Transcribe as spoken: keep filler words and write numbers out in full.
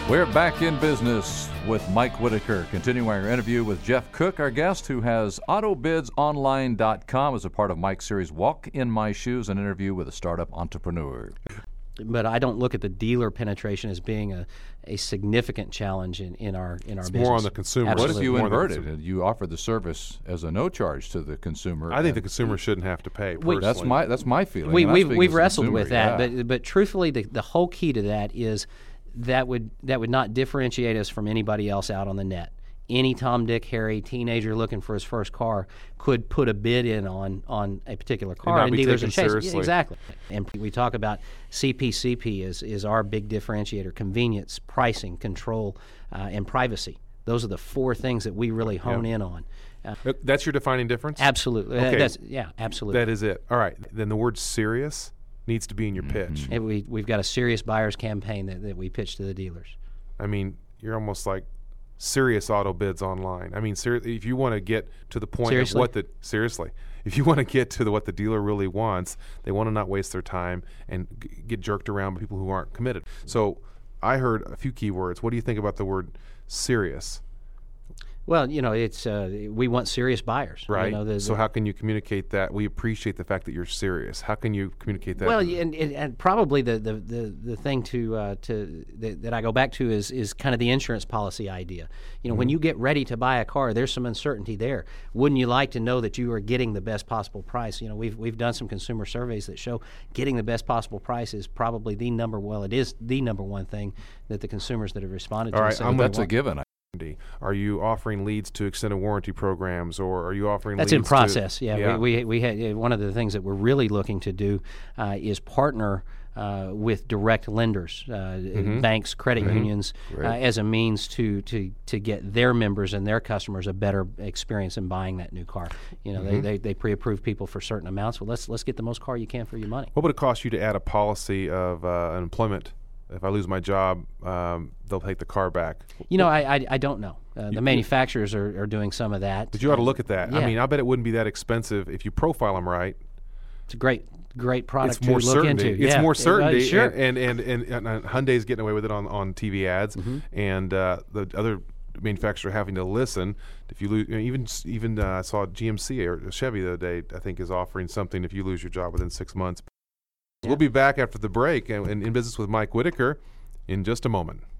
We're back in business with Mike Whitaker, continuing our interview with Jeff Cook, our guest, who has auto bids online dot com as a part of Mike's series Walk in My Shoes, an interview with a startup entrepreneur. But I don't look at the dealer penetration as being a, a significant challenge in, in our in our it's business. More on the consumer. Absolutely. What if you More invert it and you offer the service as a no charge to the consumer? I think the consumer shouldn't have to pay. We, that's my that's my feeling. We, we've we've, we've wrestled consumer, with that, yeah. but but truthfully, the, the whole key to that is that would that would not differentiate us from anybody else out on the net. Any Tom, Dick, Harry teenager looking for his first car could put a bid in on, on a particular car, and, and be dealers are chasing. seriously. Yeah, exactly. And we talk about C P C P is is our big differentiator: convenience, pricing, control, uh, and privacy. Those are the four things that we really hone Yep. in on. Uh, That's your defining difference? absolutely. Okay. That's, yeah, absolutely. That is it. All right. Then the word serious needs to be in your pitch. And we we've got a serious buyers campaign that, that we pitch to the dealers. I mean, you're almost like serious auto bids online. I mean, ser- if you want to get to the point Seriously? of what the seriously, if you want to get to the, what the dealer really wants, they want to not waste their time and g- get jerked around by people who aren't committed. So, I heard a few key words. What do you think about the word serious? Well, you know, it's uh, we want serious buyers, Right. You know, the, so the, how can you communicate that? We appreciate the fact that you're serious. How can you communicate that? well, to the- and, and, and probably the the, the, the thing to uh, to that, that I go back to is is kind of the insurance policy idea. You know, Mm-hmm. when you get ready to buy a car, there's some uncertainty there. Wouldn't you like to know that you are getting the best possible price? You know, we've we've done some consumer surveys that show getting the best possible price is probably the number. Well, it is the number one thing that the consumers that have responded All to right, say. I'm That's gonna- a given. Are you offering leads to extended warranty programs, or are you offering That's leads in process. to, yeah, yeah. we we, we had, uh, one of the things that we're really looking to do uh, is partner uh, with direct lenders, uh, Mm-hmm. banks, credit unions, uh, Great. as a means to, to to get their members and their customers a better experience in buying that new car. You know, Mm-hmm. they, they they pre-approve people for certain amounts. Well, let's let's get the most car you can for your money. What would it cost you to add a policy of uh, employment? If I lose my job, um, they'll take the car back. You know, I I, I don't know. Uh, You- the manufacturers are, are doing some of that. But you ought to look at that. I Yeah. mean, I bet it wouldn't be that expensive if you profile them right. It's a great great product It's more to look certainty. into. It's Yeah. more Uh, certainty. sure. And and, and, and, and Hyundai's getting away with it on, on T V ads, Mm-hmm. and uh, the other manufacturer having to listen. If you lose, you know, even even uh, I saw G M C or Chevy the other day, I think, is offering something if you lose your job within six months. Yeah. We'll be back after the break and, and in business with Mike Whitaker in just a moment.